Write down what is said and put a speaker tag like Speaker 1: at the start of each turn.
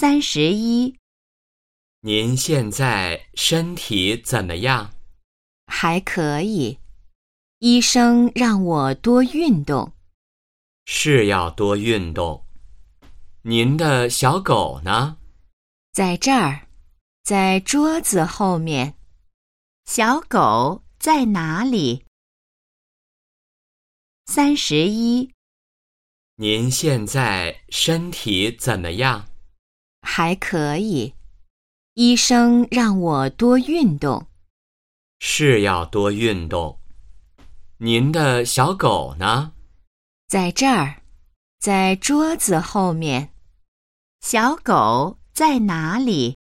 Speaker 1: 31。
Speaker 2: 您现在身体怎么样？
Speaker 1: 还可以。医生让我多运动。
Speaker 2: 是要多运动。您的小狗呢？
Speaker 1: 在这儿，在桌子后面。小狗在哪里？31。
Speaker 2: 您现在身体怎么样？
Speaker 1: 还可以。医生让我多运动。
Speaker 2: 是要多运动。您的小狗呢？
Speaker 1: 在这儿，在桌子后面。小狗在哪里？